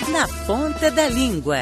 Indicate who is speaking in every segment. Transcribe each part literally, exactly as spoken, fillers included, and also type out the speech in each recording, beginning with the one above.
Speaker 1: Na Ponta da Língua.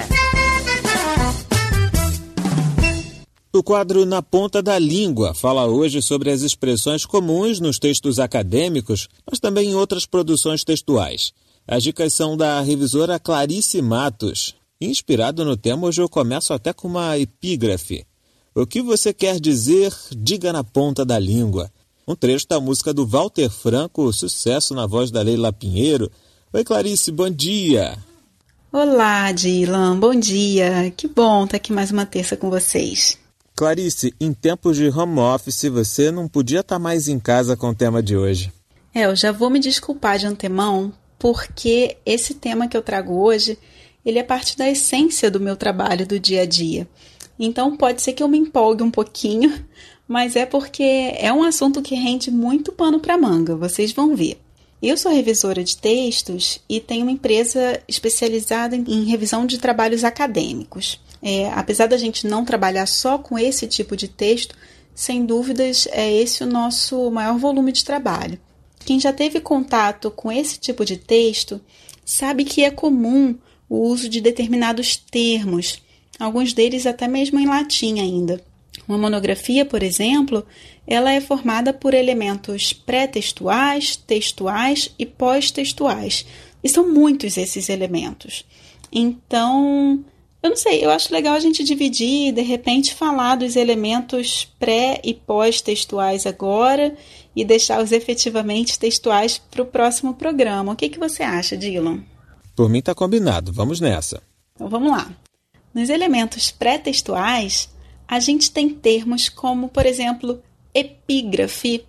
Speaker 2: O quadro Na Ponta da Língua fala hoje sobre as expressões comuns nos textos acadêmicos, mas também em outras produções textuais. As dicas são da revisora Clarice Matos. Inspirado no tema, hoje eu começo até com uma epígrafe. O que você quer dizer, diga na ponta da língua. Um trecho da música do Walter Franco, sucesso na voz da Leila Pinheiro. Oi, Clarice, bom dia.
Speaker 3: Olá, Dylan, bom dia. Que bom estar aqui mais uma terça com vocês.
Speaker 2: Clarice, em tempos de home office, você não podia estar mais em casa com o tema de hoje.
Speaker 3: É, eu já vou me desculpar de antemão, porque esse tema que eu trago hoje, ele é parte da essência do meu trabalho do dia a dia. Então pode ser que eu me empolgue um pouquinho, mas é porque é um assunto que rende muito pano para manga, vocês vão ver. Eu sou revisora de textos e tenho uma empresa especializada em revisão de trabalhos acadêmicos. É, apesar da gente não trabalhar só com esse tipo de texto, sem dúvidas é esse o nosso maior volume de trabalho. Quem já teve contato com esse tipo de texto sabe que é comum o uso de determinados termos, alguns deles até mesmo em latim ainda. Uma monografia, por exemplo, ela é formada por elementos pré-textuais, textuais e pós-textuais. E são muitos esses elementos. Então, eu não sei, eu acho legal a gente dividir e, de repente, falar dos elementos pré- e pós-textuais agora e deixar os efetivamente textuais para o próximo programa. O que, que você acha, Dylan?
Speaker 2: Por mim está combinado, vamos nessa.
Speaker 3: Então, vamos lá. Nos elementos pré-textuais, a gente tem termos como, por exemplo, epígrafe,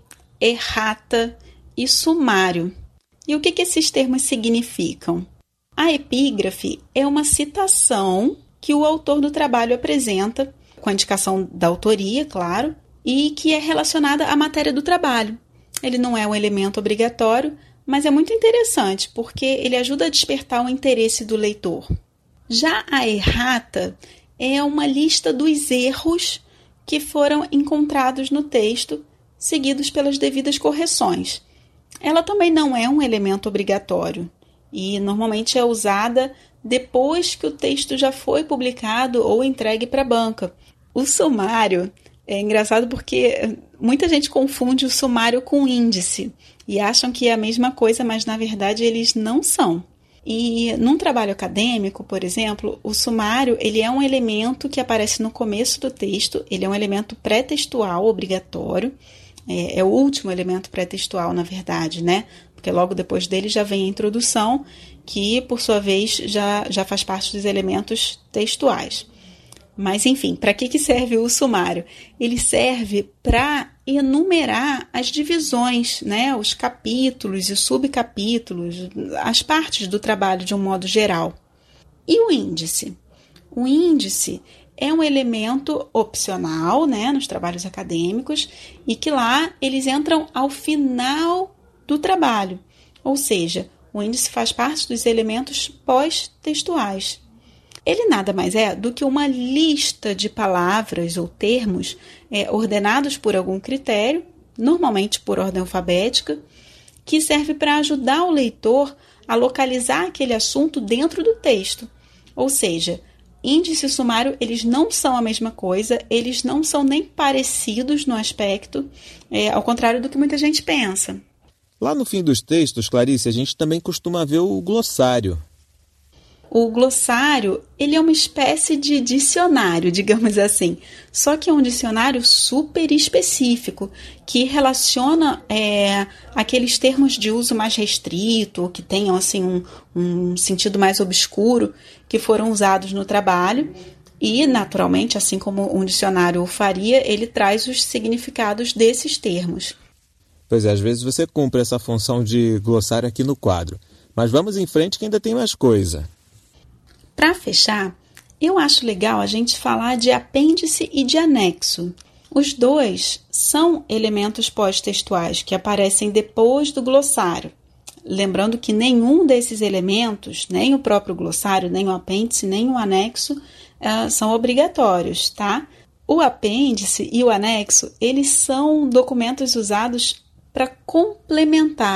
Speaker 3: errata e sumário. E o que, que esses termos significam? A epígrafe é uma citação que o autor do trabalho apresenta, com a indicação da autoria, claro, e que é relacionada à matéria do trabalho. Ele não é um elemento obrigatório, mas é muito interessante, porque ele ajuda a despertar o interesse do leitor. Já a errata é uma lista dos erros que foram encontrados no texto, seguidos pelas devidas correções. Ela também não é um elemento obrigatório e normalmente é usada depois que o texto já foi publicado ou entregue para a banca. O sumário é engraçado porque muita gente confunde o sumário com o índice e acham que é a mesma coisa, mas na verdade eles não são. E num trabalho acadêmico, por exemplo, o sumário ele é um elemento que aparece no começo do texto, ele é um elemento pré-textual obrigatório, é, é o último elemento pré-textual, na verdade, né? Porque logo depois dele já vem a introdução, que, por sua vez, já, já faz parte dos elementos textuais. Mas, enfim, para que, que serve o sumário? Ele serve para enumerar as divisões, né, os capítulos e subcapítulos, as partes do trabalho de um modo geral. E o índice? O índice é um elemento opcional, né, nos trabalhos acadêmicos e que lá eles entram ao final do trabalho. Ou seja, o índice faz parte dos elementos pós-textuais. Ele nada mais é do que uma lista de palavras ou termos é, ordenados por algum critério, normalmente por ordem alfabética, que serve para ajudar o leitor a localizar aquele assunto dentro do texto. Ou seja, índice e sumário, eles não são a mesma coisa, eles não são nem parecidos no aspecto, é, ao contrário do que muita gente pensa.
Speaker 2: Lá no fim dos textos, Clarice, a gente também costuma ver o glossário.
Speaker 3: O glossário, ele é uma espécie de dicionário, digamos assim, só que é um dicionário super específico, que relaciona é, aqueles termos de uso mais restrito, que tenham assim, um, um sentido mais obscuro, que foram usados no trabalho, e, naturalmente, assim como um dicionário o faria, ele traz os significados desses termos.
Speaker 2: Pois é, às vezes você cumpre essa função de glossário aqui no quadro, mas vamos em frente que ainda tem mais coisa.
Speaker 3: Para fechar, eu acho legal a gente falar de apêndice e de anexo. Os dois são elementos pós-textuais que aparecem depois do glossário. Lembrando que nenhum desses elementos, nem o próprio glossário, nem o apêndice, nem o anexo, uh, são obrigatórios, tá? O apêndice e o anexo, eles são documentos usados para complementar,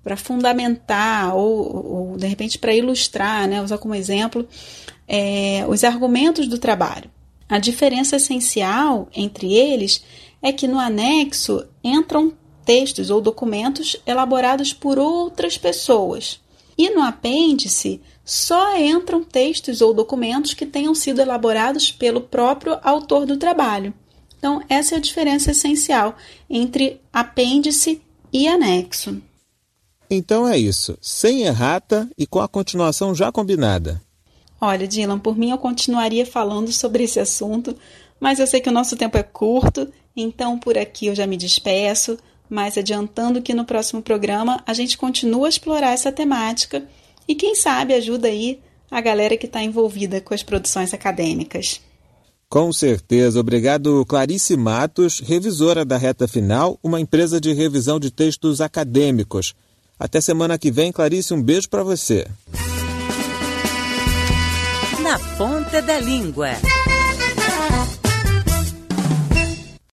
Speaker 3: para fundamentar ou, ou, de repente, para ilustrar, né, usar como exemplo, é, os argumentos do trabalho. A diferença essencial entre eles é que no anexo entram textos ou documentos elaborados por outras pessoas. E no apêndice só entram textos ou documentos que tenham sido elaborados pelo próprio autor do trabalho. Então, essa é a diferença essencial entre apêndice e anexo.
Speaker 2: Então é isso, sem errata e com a continuação já combinada.
Speaker 3: Olha, Dylan, por mim eu continuaria falando sobre esse assunto, mas eu sei que o nosso tempo é curto, então por aqui eu já me despeço, mas adiantando que no próximo programa a gente continua a explorar essa temática e quem sabe ajuda aí a galera que está envolvida com as produções acadêmicas.
Speaker 2: Com certeza. Obrigado, Clarice Matos, revisora da Reta Final, uma empresa de revisão de textos acadêmicos. Até semana que vem, Clarice, um beijo para você.
Speaker 1: Na ponta da língua.